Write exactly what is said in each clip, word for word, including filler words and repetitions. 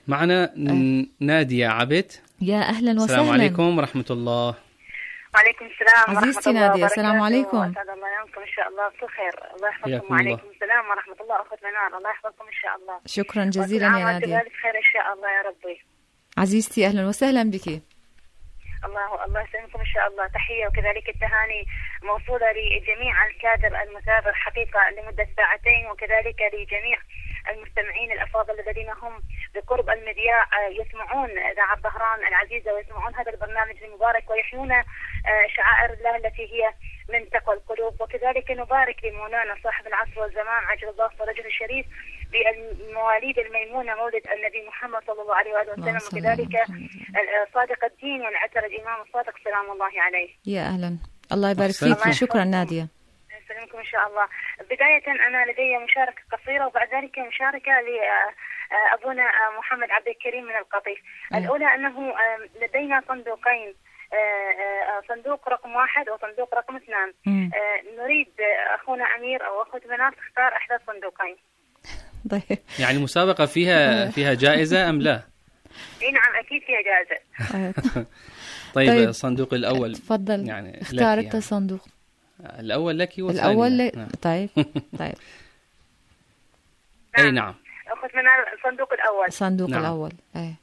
معنا أه. نادية عبد. يا أهلا وسهلا. السلام عليكم ورحمة الله. وعليكم السلام عزيزتي ورحمة الله نادية، وبركاته. السلام عليكم. أسعد الله يومكم إن شاء الله بكل خير. الله يحفظكم. وعليكم السلام ورحمة الله. أخت منار الله يحفظكم إن شاء الله. شكرا جزيلا يا نادية. خير إن شاء الله يا ربي. عزيزتي أهلا وسهلا بك. الله الله يسلمكم إن شاء الله. تحية وكذلك التهاني موصولة لجميع الكادر المثابر حقيقة لمدة ساعتين، وكذلك لجميع المستمعين الأفاضل الذين هم بقرب المذياع يسمعون إذاعة ظهران العزيزة ويسمعون هذا البرنامج المبارك ويحيون شعائر الله التي هي من تقوى القلوب. وكذلك نبارك لمولانا صاحب العصر والزمان عجل الله فرجه الشريف بالمواليد الميمونة مولد النبي محمد صلى الله عليه وآله وسلم، وكذلك صادق الدين والعتر الإمام الصادق سلام الله عليه. يا أهلا، الله يبارك فيك. شكرا نادية. يسلمكم إن شاء الله. بداية أنا لدي مشاركة قصيرة وبعد ذلك مشاركة لأبونا محمد عبد الكريم من القطيف. الأولى أنه لدينا صندوقين، صندوق رقم واحد وصندوق رقم اثنان. نريد أخونا أمير أو أخوة منار تختار أحد الصندوقين. طيب. يعني المسابقة فيها فيها جائزة أم لا؟ إيه نعم أكيد فيها جائزة. طيب, طيب الصندوق الأول تفضل يعني اختار أنت الصندوق الأول لك والثاني الأول ل... نعم. طيب طيب أي نعم أخت منار الصندوق الأول. الصندوق نعم. الأول أي.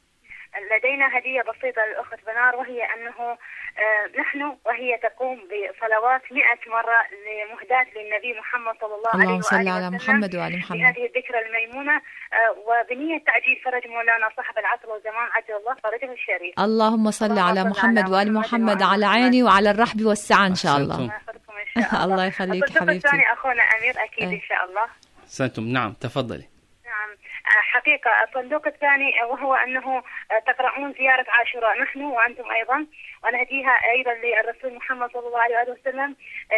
لدينا هدية بسيطة للأخت منار، وهي أنه آه نحن وهي تقوم بصلوات مئة مرة لمهداة للنبي محمد صلى الله عليه وآله وسلم. اللهم صل على محمد وعلى محمد. بهذه الذكرى الميمونة آه وبنية تعجيل فرج مولانا صاحب العصر والزمان عجل الله فرجه الشريف. اللهم صل على محمد وآل محمد على عيني وعلى الرحب والسعة إن شاء الله. الله يخليكم إن شاء الله. الله يخليك حبيبتي. الصندوق الثاني أخونا أمير أكيد إن شاء الله. سنتم نعم تفضلي. نعم حقيقة الصندوق الثاني وهو أنه تقرؤون زيارة عاشوراء نحن وأنتم أيضا، ونهديها أيضا للرسول محمد صلى الله عليه وسلم،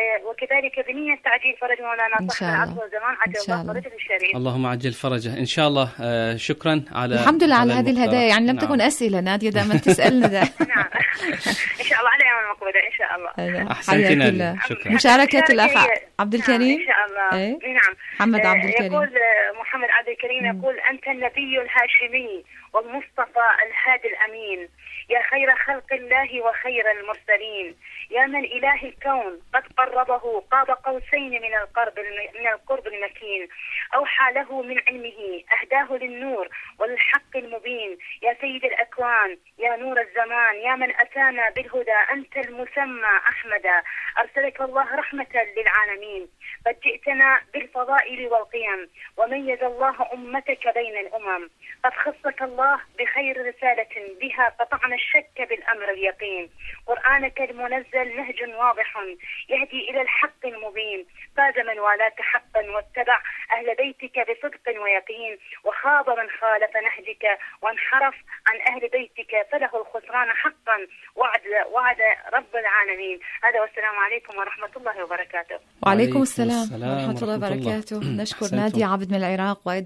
وكذلك بنية تعجيل فرج مولانا صاحب العصر والزمان عجل الله فرجه الشريف. اللهم عجل فرجه إن شاء الله. آه شكرا على الحمد لله على هذه الهدايا، يعني لم نعم. تكن أسئلة نادية دائما تسألنا ده. نعم إن شاء الله على يوم المقبلة إن شاء الله. أحسنتي نادية. شكرا. مشاركة الأخ عبد الكريم. إن شاء الله. ايه؟ نعم محمد عبد الكريم. يقول محمد عبد الكريم يقول أنت النبي الهاشمي والمصطفى الهادي الأمين، يا خير خلق الله وخير المرسلين، يا من إله الكون قد قربه قاب قوسين من القرب من القرب المكين، أوحى له من علمه أهداه للنور والحق المبين، يا سيد الأكوان يا نور الزمان، يا من أتانا بالهدى أنت المسمى أحمدا، أرسلك الله رحمة للعالمين، قد جئتنا بالفضائل والقيم، وميز الله أمتك بين الأمم، قد خصك الله بخير رسالة بها قطعنا الشك بالأمر اليقين، قرآنك المنزل نهج واضح يهدي إلى الحق المبين، فاز من والاك حقا واتبع أهل بيتك بصدق ويقين، وخاب من خالف نهجك وانحرف عن أهل بيتك فله الخسران حقا وعد وعد رب العالمين. هذا والسلام عليكم ورحمة الله وبركاته. وعليكم السلام ورحمة الله وبركاته. نشكر نادية عبد من العراق.